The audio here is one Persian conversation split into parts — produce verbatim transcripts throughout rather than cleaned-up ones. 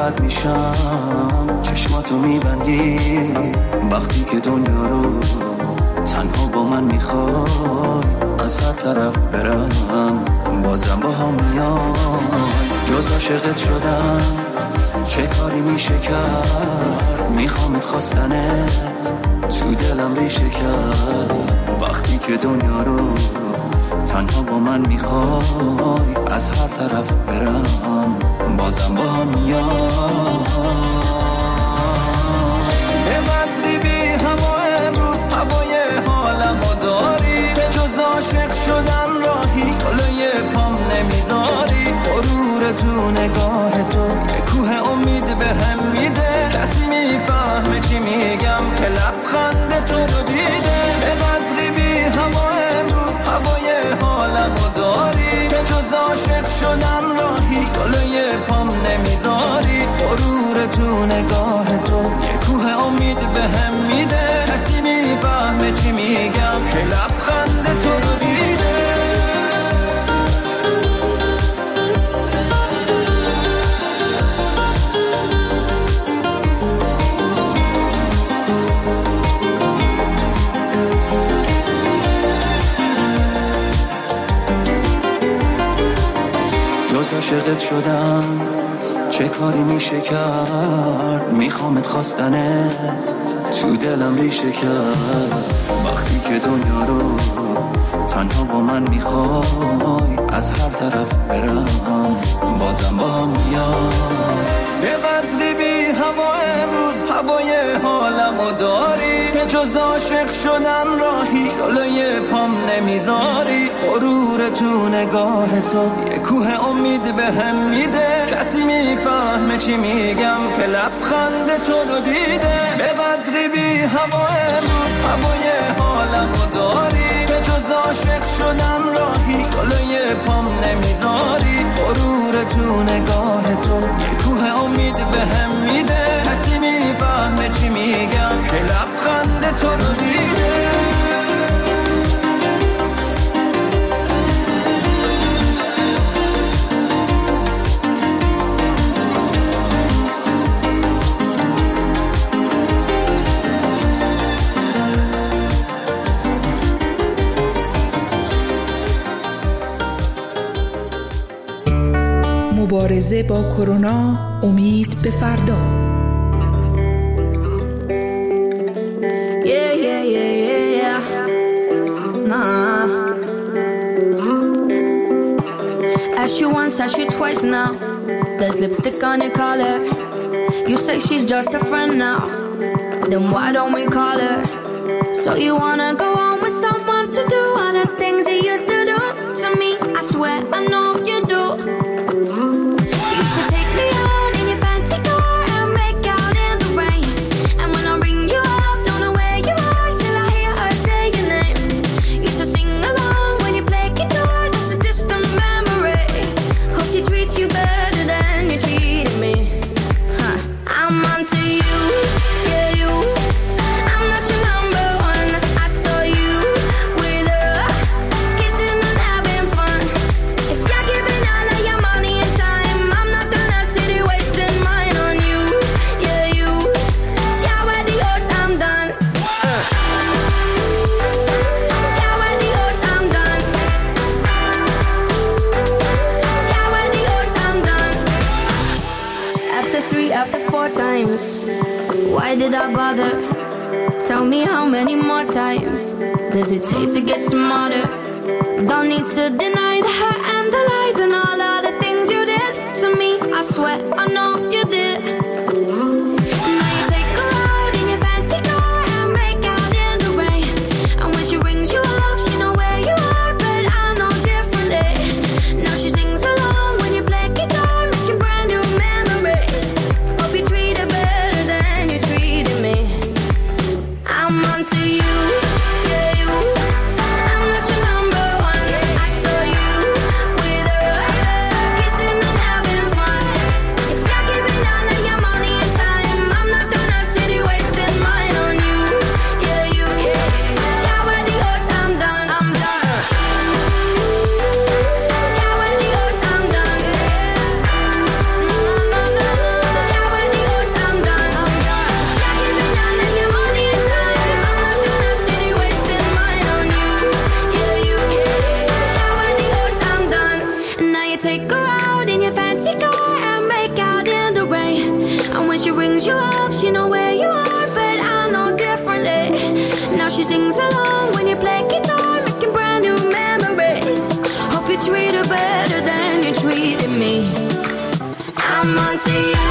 فقط میشم چشماتو میبندی وقتی که دنیا رو تنها با من میخوای. از هر طرف برم بازم با هم میای. جز عاشقت شدم چه کاری میشه کرد، میخوامت خواستنت تو دلم ریشه کرد. وقتی که دنیا رو تنها با من میخوای، از هر طرف برم بازم با هم میای. به قدری بی هوا امروز هوای حالمو داری، به جز عاشق شدن راهی جلوی پام نمیذاری. غرور تو نگاه تو به کوه امید به هم میده، کسی میفهمه چی میگم که لبخند تو رو دیده. به قدری بی هوا امروز هوای حالمو داری، به جز عاشق شدن راهی جلوی پام نمیذاری. غرور تو نگاه تو یه کوه امید به هم میده، کسی میفهمه چی میگم که لبخند تو رو دیده. جز عاشقت شدم چه کاری میشه کرد، میخوامت خواستنت تو دلم ریشه کرد. وقتی که دنیا رو تنها با من میخوای، از هر طرف برم بازم با هم میای. به قدری بی هوا امروز هوای حالمو داری، به جز عاشق شدن راهی جلوی پام نمیذاری. غرور تو نگاه تو یه کوه امید به هم میده، کسی میفهمه چی میگم که لبخند تو رو دیده. به قدری بی هوا امروز هوای حالمو داری، به جز عاشق شدن راهی جلوی پام نمیذاری. غرور تو نگاه تو یه کوه امید به هم میده، کسی میفهمه چی میگم که لبخند تو رو دیده. مبارزه با کرونا، امید به فردا. Yeah, yeah, yeah, yeah, yeah. Nah. Ask you once, ask you twice now. There's lipstick on your collar. You say she's just a friend now. Then why don't we call her? So you wanna go on with someone to do all the things he used to do to me? I swear I know you do. Why did I bother? Tell me how many more times does it take to get smarter? Don't need to deny the hurt and the lies and all of the things you did to me. I swear I know you did. Now you take a ride in your fancy car and make out in the rain. And when she rings you up, she know where you are, but I know differently. Now she sings along when you play guitar, making brand new memories. Hope you treat her better than you treated me. I'm onto you, yeah you. I'm not your number one. I saw you with her, kissing and having fun. If you're giving she rings you up, she know where you are, but I know differently. Now she sings along when you play guitar, making brand new memories. Hope you treat her better than you treated me. I'm onto you.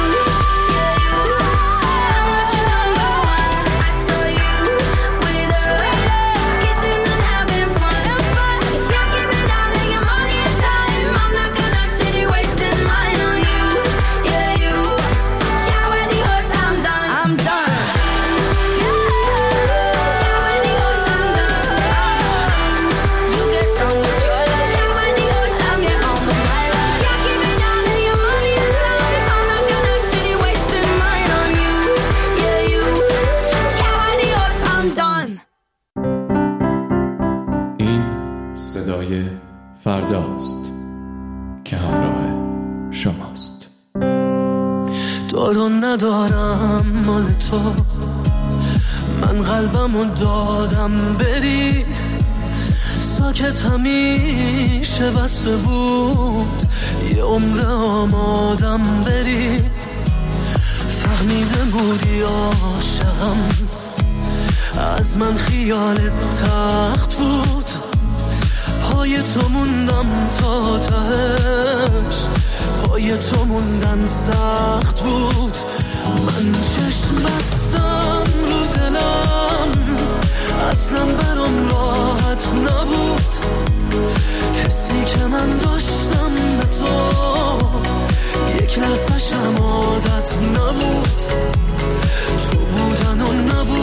فرداست که همراه شماست. دارو ندارم مال تو، من قلبمو دادم بری، ساکت همیشه بسته بود، یه عمر آمادم بری. فهمیده بودی عاشقم، از من خیالت تخت بود، پای تو موندم تا تهش، پای تو موندن سخت بود. من چشم بستم رو دلم، اصلا برام راحت نبود، حسی که من داشتم به تو یک لحظه‌شم عادت نبود، تو بودن و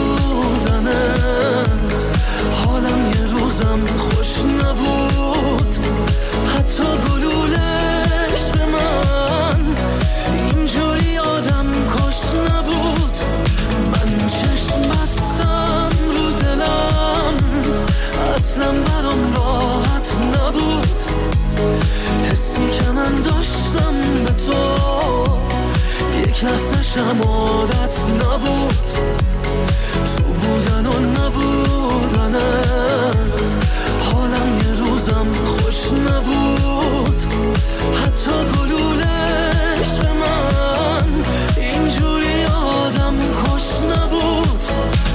نبودنت حالم یه روزم خوش نبود، حتی گلوله عشق من اینجوری آدم کش نبود. من چشم بستم رو دلم، اصلا برام راحت نبود، حسی که من داشتم به تو یک لحظه شم عادت نبود، تو بودن و نبودنت حالم یه روزم خوش نبود، حتی گلوله عشق من اینجوری آدم کش نبود.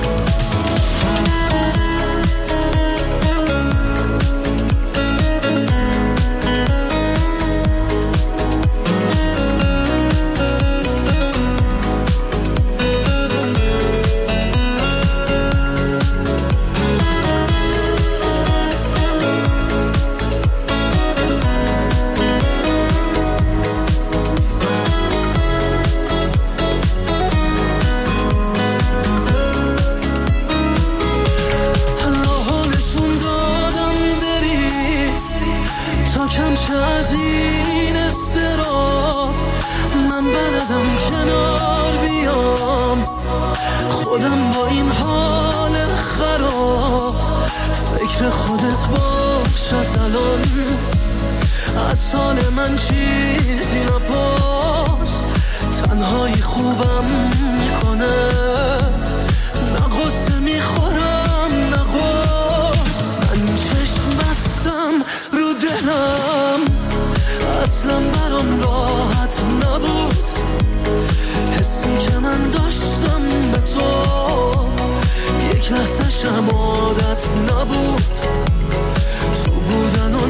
از این استرا من بلدم کنار بیام، خودم با این حال خراب، فکر خودت باش از الان، از حال من چیزی نپرس، تنهایی خوبم میکنه، نه غصه میخورم نه غصه. من چشم بستم رو دلم، اصلا برام راحت نبود، حسی که من داشتم به تو یک لحظه شم عادت نبود، تو بودن و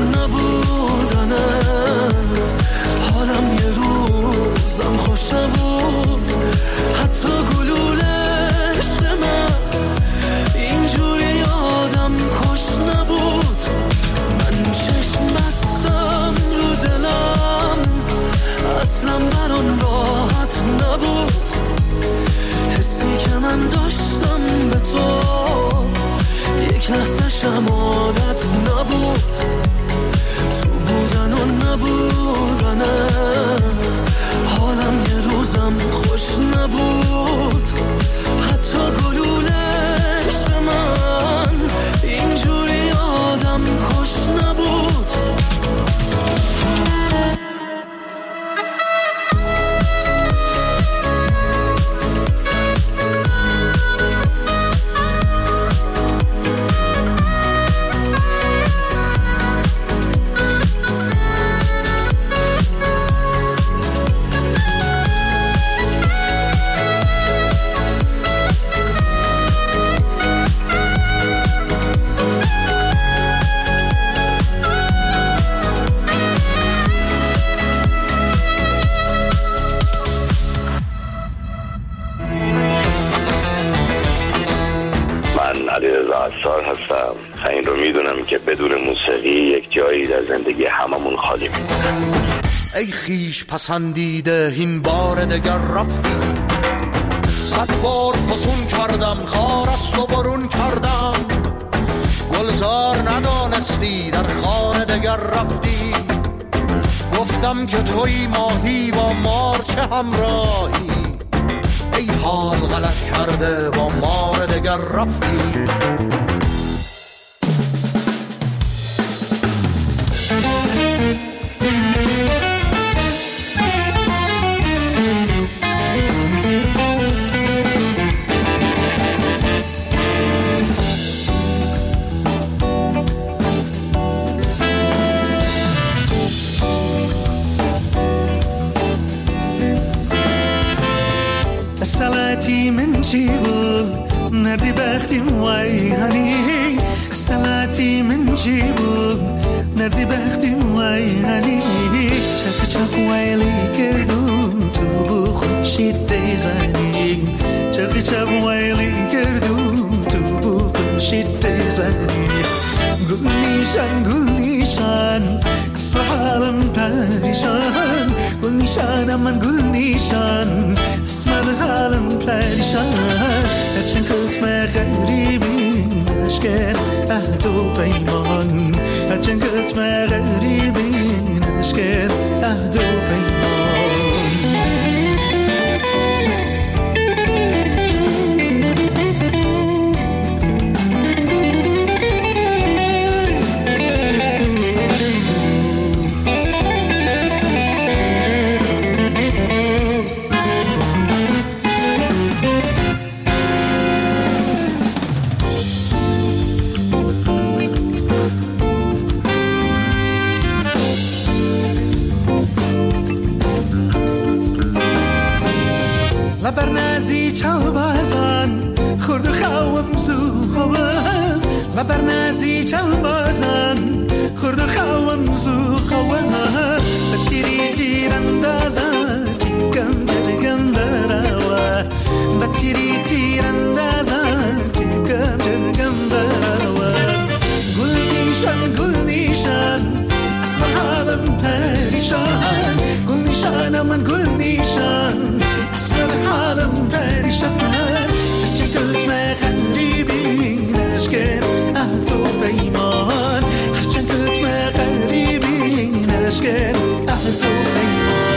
نبودنت حالم یه روزم خوش نبود، حتی گلوله عشق من اینجوری آدم کش نبود. من چشم بستم رو دلم، اصلا برام راحت نبود، حسی که من داشتم به تو یک لحظه شم عادت نبود، تو بودن و نبودنت حالم یه روزم خوش نبود، حتی گلوله عشق من اینجوری آدم کش نبود. علیرضا عصار هستم. این رو میدونم که بدون موسیقی یک جایی در زندگی هممون خالی میمونه. ای خیش پسندیده این بار دگر رفتی، صد بار فسون کردم خار است و برون کردم، گلزار ندانستی در خانه دگر رفتی، گفتم که توی ماهی با مار چه همراهی، ای حال غلط کرده با مار دگر رفتی. سلعتی من چی بود نردی بختیم وای هنی، سلعتی من چی بود نردی بختیم وای هنی، چک چک ویلی کردم تو بو خوشید دیزنی، چک چک ویلی کردم تو بو خوشید دیزنی، گل نیشان گل نیشان اسم حالم پریشان، گل نیشان من گل نیشان اسم حالم پریشان، هرچند کتم غریبی نشکر عهد و پیمان، هرچند کتم غریبی نشکر عهد و پیمان. لبرنازی چاو بازان خورد و خوام زو خوام، لبرنازی چاو بازان خورد و خوام زو خوام، بتیری تیر اندازا چکم درگم براوا، بتیری تیر اندازا چکم درگم براوا، گل نیشان گل نیشان اسم حالم پریشان، گل نیشان من گل نیشان اسم حالم پریشان، هرچند کتم غریبی نشکر عهد و پیمان، هرچند کتم غریبی نشکر عهد و پیمان.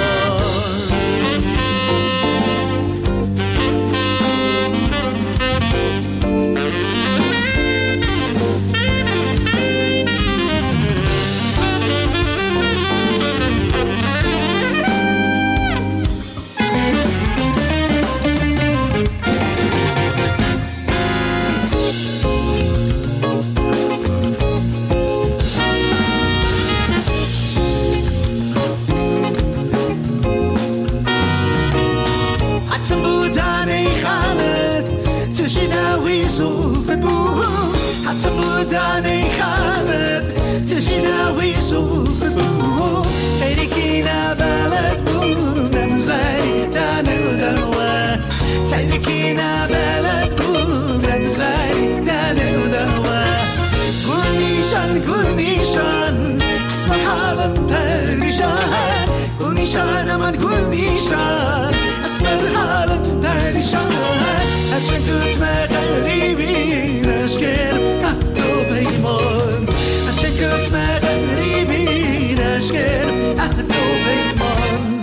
حتی بودن ای خالد تشیداوی صوف بو، تیرکی نبلد بودم زیدن و دوا، تیرکی نبلد بودم زیدن و دوا، گل نیشان گل نیشان اسم حالم پریشان، گل نیشان من گل نیشان اسم حالم پریشان، هرچند کتم غریبی نشکر عهد و پیمان، هرچند کتم غریبی نشکر عهد و پیمان.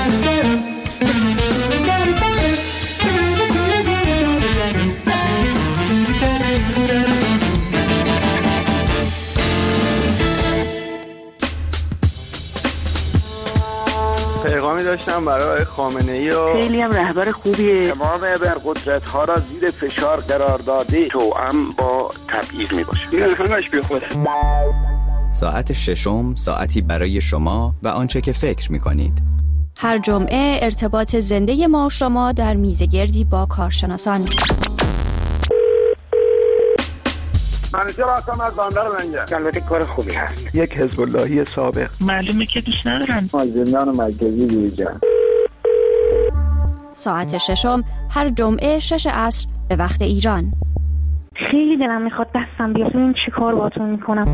پیغامی داشتم برای خامنه‌ای و خیلی هم رهبر خوبیه، تمام ابرقدرت ها را زیر فشار قرار داده، توأم با تبعیض می باشه. این همش بی خوده. ساعت ششم، ساعتی برای شما و آنچه که فکر می کنید. هر جمعه ارتباط زنده ما و شما در میزگردی با کارشناسان. منیجر هستم از بندر منجر. البته کار خوبی هست. یک حزب اللهی سابق. معلومه که دوست ندارن. از زندان مرکزی بیرون. ساعت ششم هر جمعه شش عصر به وقت ایران. خیلی دلم میخواد دستم بیاد ببین چی کار باهاتون میکنم.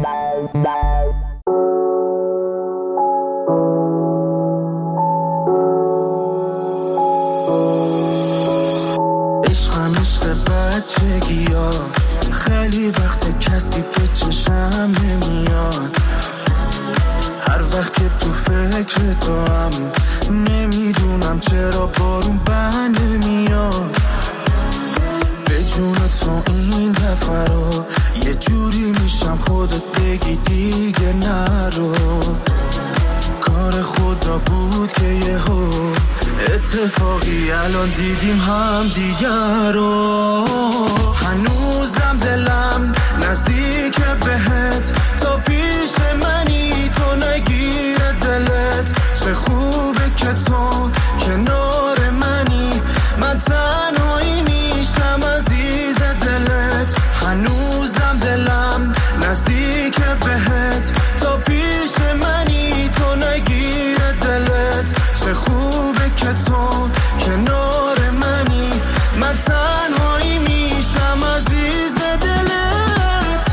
عشقم عشق بچگی ها، خیلی وقت کسی به چشم نمیاد. هر وقت که تو فکر تو هم نمیدونم چرا بارون بند نمیاد. به جون تو این دفعه رو یه جوری میشم خودت بگی دیگه نرو. کار خدا بود که یهو اتفاقی الان دیدیم هم دیگر رو. هنوزم دلم نزدیک بهت، تا پیش منی تو نگیره دلت. چه خوبه که تو کنار منی، من تنهایی میشم عزیز دلت. هنوزم دلم نزدیک بهت، تا پیش منی تو نگیره دلت. چه خوبه که تو کنار منی، من تنهایی میشم عزیز دلت.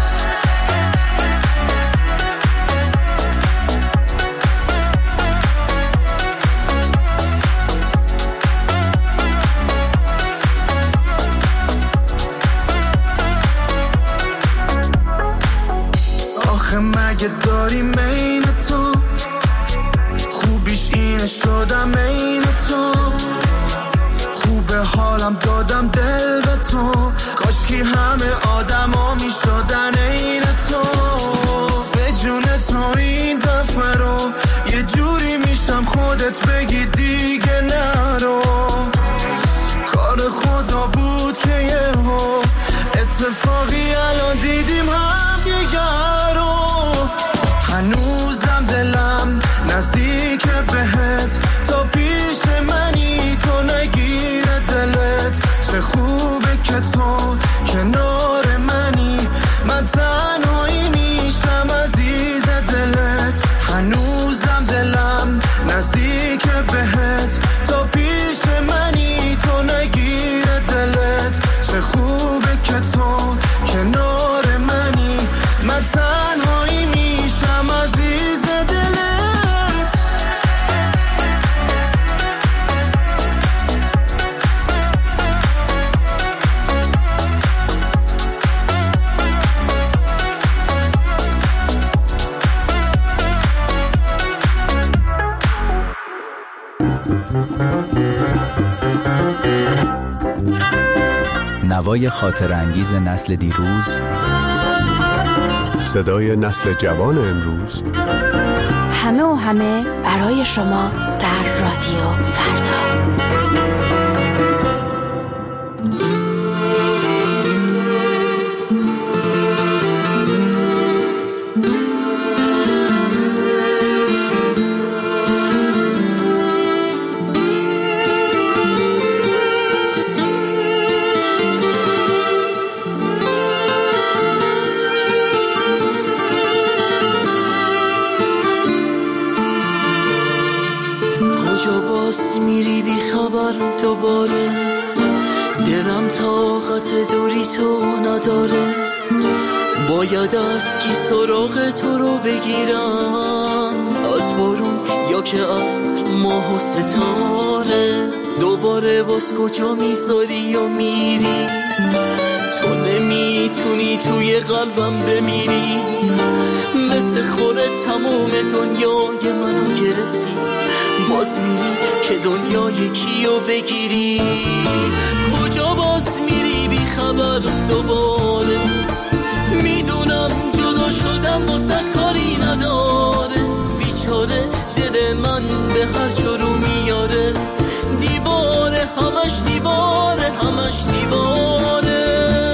آخه مگه داری مین تو، خوبیش اینه شدم این تو. خوبه حالم دادم دل به تو، کاشکی همه آدم ها می شدن این تو. به جون تو این دفعه رو یه جوری میشم خودت بگی دیگه نرو. کار خدا بود که یهو اتفاقی الان دیدیم هم دیگر رو. هنوزم دلم نزدیک بهت، تا پیش منی تو نگیره دلت. چه خوبه که تو کنار منی، من تنهایی میشم عزیز دلت. هنوزم دلم نزدیک بهت، تا پیش منی تو نگیره دلت. چه خوبه که تو کنار منی، من تنهایی میشم عزیز دلت. نوای خاطر انگیز نسل دیروز، صدای نسل جوان امروز. همه و همه برای شما در رادیو فردا. میری بی خبر دوباره، دلم طاقت دوری تو نداره. باید از کی سراغ تو رو بگیرم، از بارون یا که از ماه و ستاره. دوباره باز کجا میذاری و میری، تو نمیتونی توی قلبم بمیری. مثل خوره تمام دنیای منو گرفتی، باز میری که دنیای کیو بگیری. کجا باز میری بی خبر دوباره، میدونم جدا شدم واسه کاری نداره. بیچاره دل من به هر جا رو میاره، دیواره همش دیواره همش دیواره.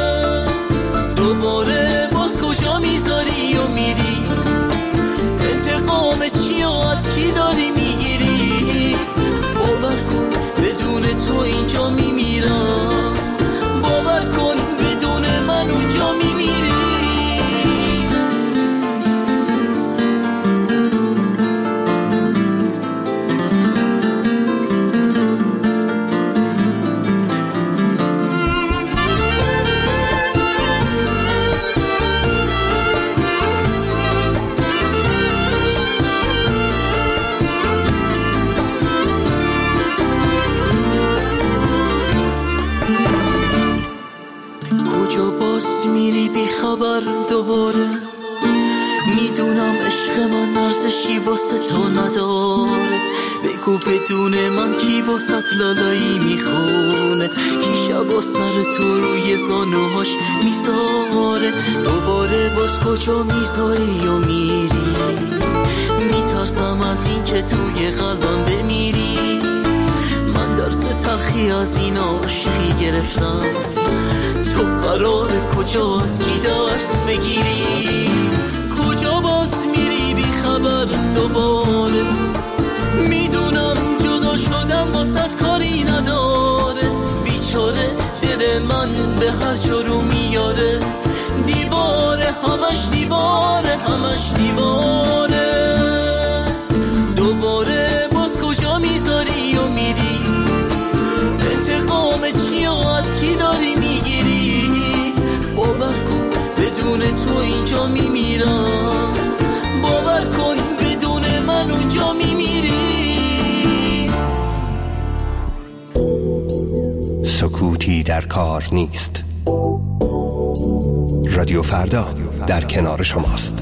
دوباره باز کجا میذاری و میری، انتقام چی و از کی داری میگیری. باور کن بدون تو اینجا میمیرم، باور کن بدون من اونجا میمیری. دوباره. میدونم عشق من ارزشی واسه تو نداره، بگو بدون من کی واسه لالایی میخونه، کی شبا سر تو روی زانوهاش میذاره. دوباره باز کجا میذاری و میری، میترسم از این که توی قلبم بمیری. من درس تلخی از این عاشقی گرفتم، تو قرار کجا هستی درس بگیری، کجا باز میری بی خبر دوباره. میدونم جدا شدم واسط کاری نداره، بیچاره دل من به هر جا رو میاره، دیواره همش دیواره همش دیواره. دوباره باز کجا میذاری و میری، انتقام چی و از کی داری میگیری. باور کن بدون تو اینجا میمیرم، باور کن بدون من اونجا میمیری. سکوتی در کار نیست. رادیو فردا در کنار شماست.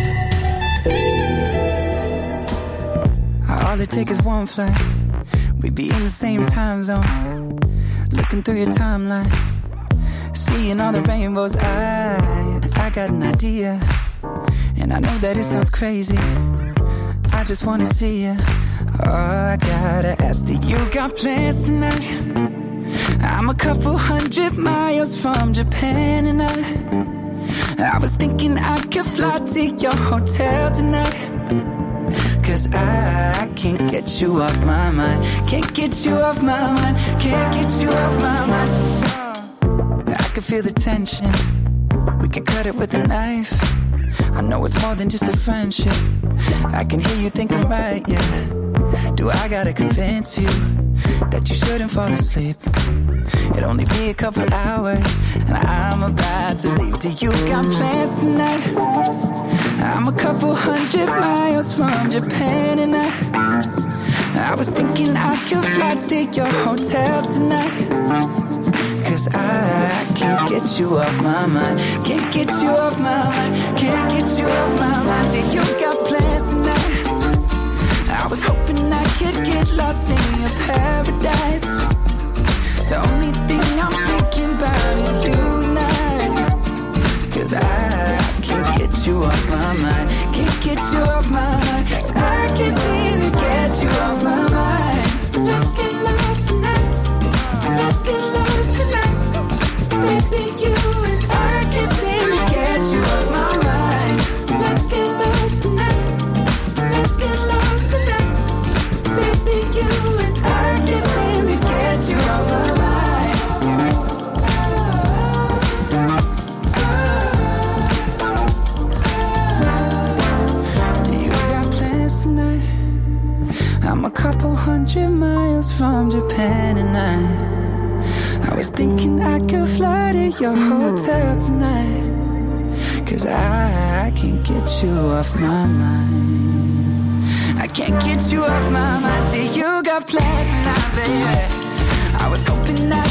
All it takes is one flight, we'd be in the same time zone. Looking through your timeline, seeing all the rainbows. I, I got an idea, and I know that it sounds crazy. I just wanna see you. Oh, I gotta ask, do you got plans tonight? I'm a couple hundred miles from Japan, and I, I was thinking I could fly to your hotel tonight. Cause I can't get you off my mind, can't get you off my mind, can't get you off my mind. Oh, I can feel the tension, we could cut it with a knife. I know it's more than just a friendship, I can hear you thinking right, yeah. Do I gotta convince you that you shouldn't fall asleep? It'll only be a couple hours and I'm about to leave. Do you got plans tonight? I'm a couple hundred miles from Japan, and I I was thinking I could fly to your hotel tonight. Cause I can't get you off my mind, can't get you off my mind, can't get you off my mind. Do you got plans tonight? I was hoping I could get lost in your paradise. The only thing I'm thinking about is you and I. Cause I can't get you off my mind, can't get you off my mind, I can't seem to get you off my mind. Let's get lost tonight, let's get lost tonight. Baby, you and I can't seem to get you off my mind. Let's get lost tonight, let's get lost tonight. Baby, you and I can't seem to get you off my mind. I'm a couple hundred miles from Japan, and I I was thinking I could fly to your hotel tonight. Cause I, I can't get you off my mind, I can't get you off my mind. Do you got plans tonight, baby? I was hoping I